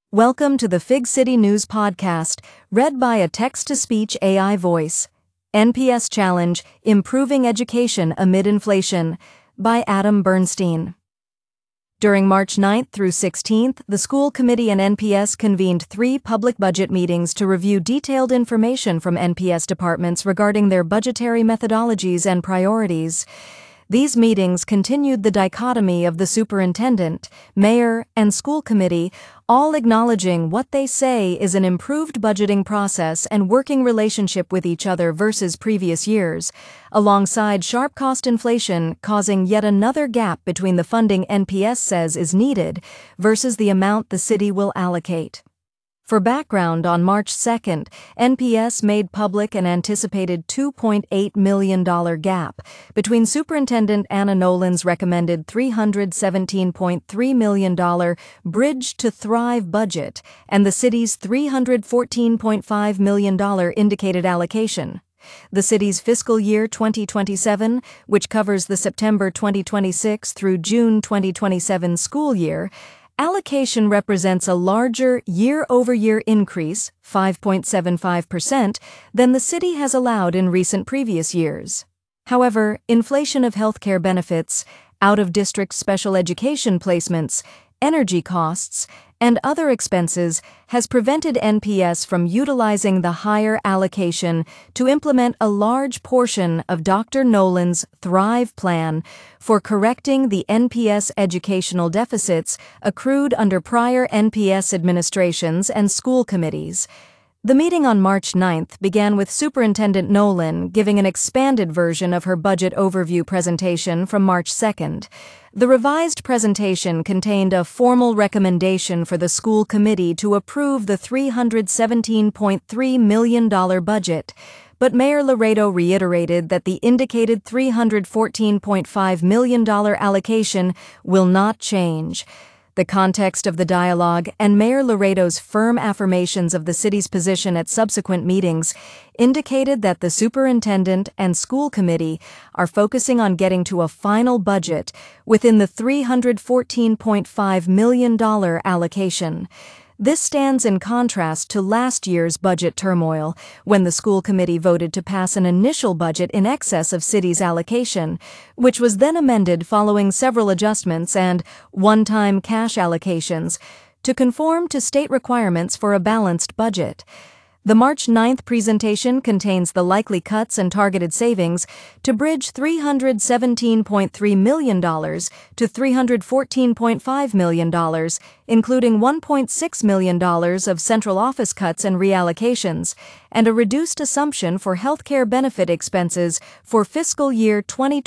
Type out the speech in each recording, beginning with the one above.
Welcome to the Fig City News Podcast, read by a text-to-speech AI voice. NPS Challenge: Improving Education Amid Inflation, by Adam Bernstein. During March 9th through 16th, the school committee and NPS convened 3 public budget meetings to review detailed information from NPS departments regarding their budgetary methodologies and priorities. These meetings continued the dichotomy of the superintendent, mayor, and school committee, all acknowledging what they say is an improved budgeting process and working relationship with each other versus previous years, alongside sharp cost inflation causing yet another gap between the funding NPS says is needed versus the amount the city will allocate. For background, on March 2nd, NPS made public an anticipated $2.8 million gap between Superintendent Anna Nolan's recommended $317.3 million Bridge to Thrive budget and the city's $314.5 million indicated allocation. The city's fiscal year 2027, which covers the September 2026 through June 2027 school year, allocation represents a larger year-over-year increase, 5.75%, than the city has allowed in recent previous years. However, inflation of healthcare benefits, out-of-district special education placements, energy costs, and other expenses has prevented NPS from utilizing the higher allocation to implement a large portion of Dr. Nolan's Thrive plan for correcting the NPS educational deficits accrued under prior NPS administrations and school committees. The meeting on March 9th began with Superintendent Nolan giving an expanded version of her budget overview presentation from March 2nd. The revised presentation contained a formal recommendation for the school committee to approve the $317.3 million budget, but Mayor Laredo reiterated that the indicated $314.5 million allocation will not change. The context of the dialogue and Mayor Laredo's firm affirmations of the city's position at subsequent meetings indicated that the superintendent and school committee are focusing on getting to a final budget within the $314.5 million allocation. This stands in contrast to last year's budget turmoil, when the school committee voted to pass an initial budget in excess of city's allocation, which was then amended following several adjustments and one-time cash allocations to conform to state requirements for a balanced budget. The March 9th presentation contains the likely cuts and targeted savings to bridge $317.3 million to $314.5 million, including $1.6 million of central office cuts and reallocations, and a reduced assumption for healthcare benefit expenses for fiscal year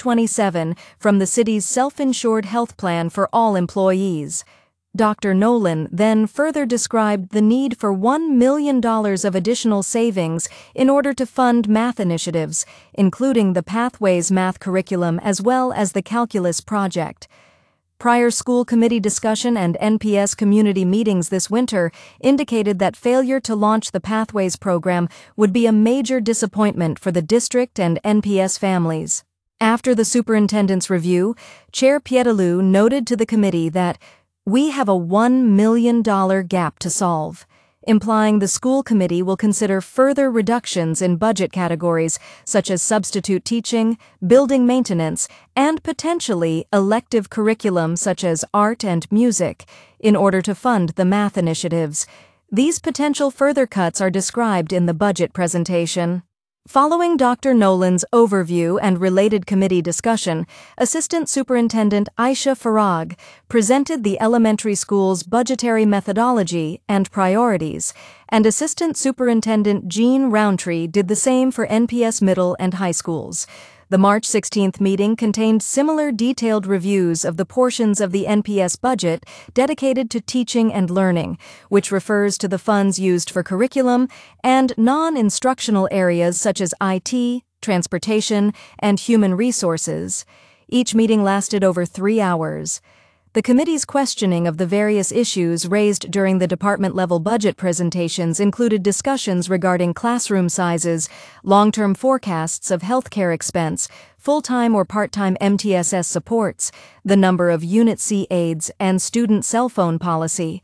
2027 from the city's self-insured health plan for all employees. Dr. Nolan then further described the need for $1 million of additional savings in order to fund math initiatives, including the Pathways math curriculum as well as the Calculus project. Prior school committee discussion and NPS community meetings this winter indicated that failure to launch the Pathways program would be a major disappointment for the district and NPS families. After the superintendent's review, Chair Pietalou noted to the committee that we have a $1 million gap to solve, implying the school committee will consider further reductions in budget categories such as substitute teaching, building maintenance, and potentially elective curriculum such as art and music in order to fund the math initiatives. These potential further cuts are described in the budget presentation. Following Dr. Nolan's overview and related committee discussion, Assistant Superintendent Aisha Farag presented the elementary school's budgetary methodology and priorities, and Assistant Superintendent Jean Roundtree did the same for NPS middle and high schools. The March 16th meeting contained similar detailed reviews of the portions of the NPS budget dedicated to teaching and learning, which refers to the funds used for curriculum and non-instructional areas such as IT, transportation, and human resources. Each meeting lasted over 3 hours. The committee's questioning of the various issues raised during the department-level budget presentations included discussions regarding classroom sizes, long-term forecasts of healthcare expense, full-time or part-time MTSS supports, the number of Unit C aides, and student cell phone policy.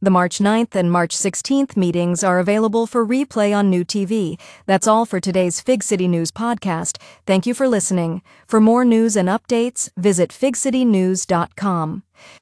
The March 9th and March 16th meetings are available for replay on New TV. That's all for today's Fig City News podcast. Thank you for listening. For more news and updates, visit figcitynews.com.